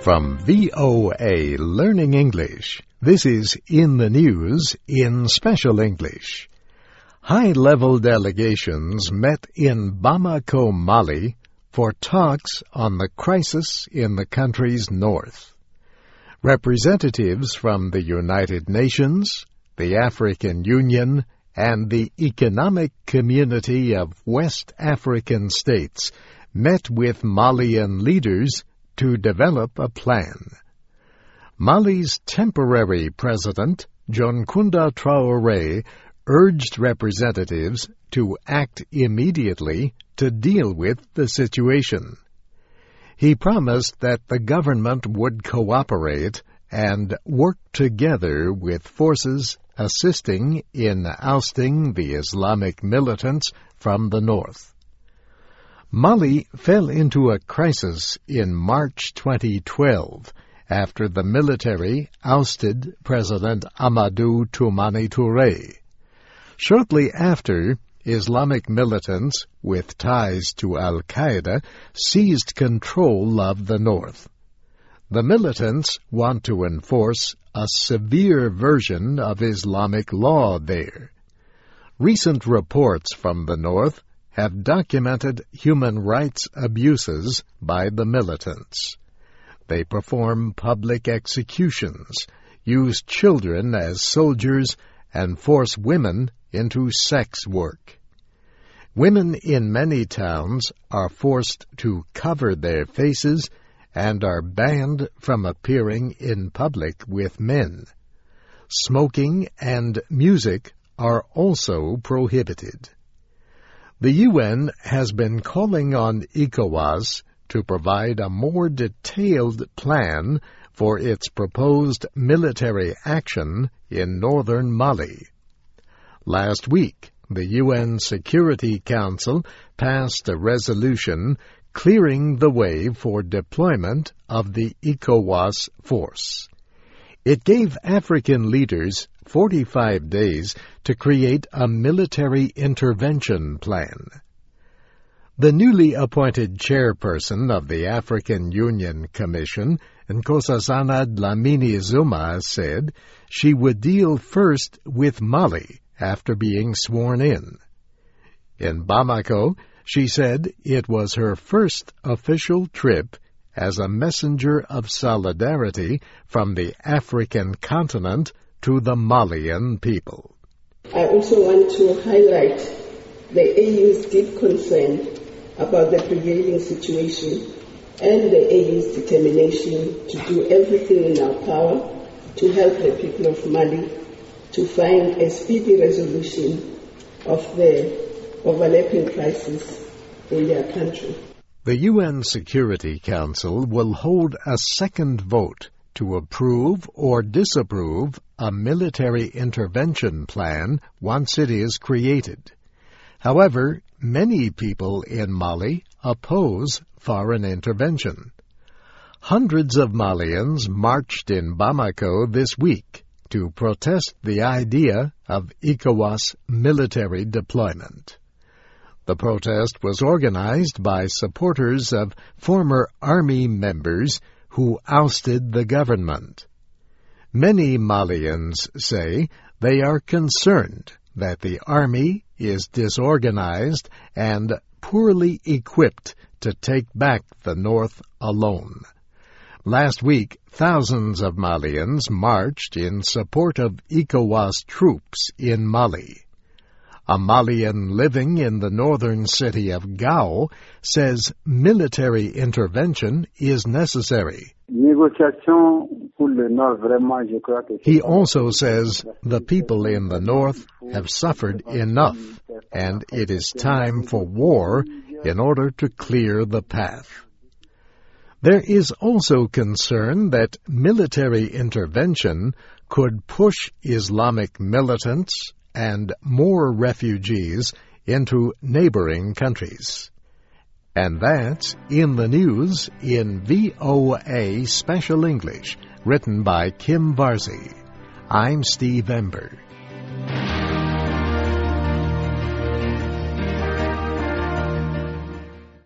From VOA Learning English, this is In the News in Special English. High-level delegations met in Bamako, Mali, for talks on the crisis in the country's north. Representatives from the United Nations, the African Union, and the Economic Community of West African States met with Malian leaders to develop a plan. Mali's temporary president, Dioncounda Traoré, urged representatives to act immediately to deal with the situation. He promised that the government would cooperate and work together with forces assisting in ousting the Islamic militants from the north. Mali fell into a crisis in March 2012 after the military ousted President Amadou Toumani Touré. Shortly after, Islamic militants with ties to Al-Qaeda seized control of the north. The militants want to enforce a severe version of Islamic law there. Recent reports from the north have documented human rights abuses by the militants. They perform public executions, use children as soldiers, and force women into sex work. Women in many towns are forced to cover their faces and are banned from appearing in public with men. Smoking and music are also prohibited. The UN has been calling on ECOWAS to provide a more detailed plan for its proposed military action in northern Mali. Last week, the UN Security Council passed a resolution clearing the way for deployment of the ECOWAS force. It gave African leaders 45 days to create a military intervention plan. The newly appointed chairperson of the African Union Commission, Nkosazana Dlamini Zuma, said she would deal first with Mali after being sworn in. In Bamako, she said it was her first official trip as a messenger of solidarity from the African continent to the Malian people. I also want to highlight the AU's deep concern about the prevailing situation and the AU's determination to do everything in our power to help the people of Mali to find a speedy resolution of the overlapping crisis in their country. The UN Security Council will hold a second vote to approve or disapprove a military intervention plan once it is created. However, many people in Mali oppose foreign intervention. Hundreds of Malians marched in Bamako this week to protest the idea of ECOWAS military deployment. The protest was organized by supporters of former army members who ousted the government. Many Malians say they are concerned that the army is disorganized and poorly equipped to take back the north alone. Last week, thousands of Malians marched in support of ECOWAS troops in Mali. A Malian living in the northern city of Gao says military intervention is necessary. He also says the people in the north have suffered enough, and it is time for war in order to clear the path. There is also concern that military intervention could push Islamic militants and more refugees into neighboring countries. And that's In the News in VOA Special English, written by Kim Varzi. I'm Steve Ember.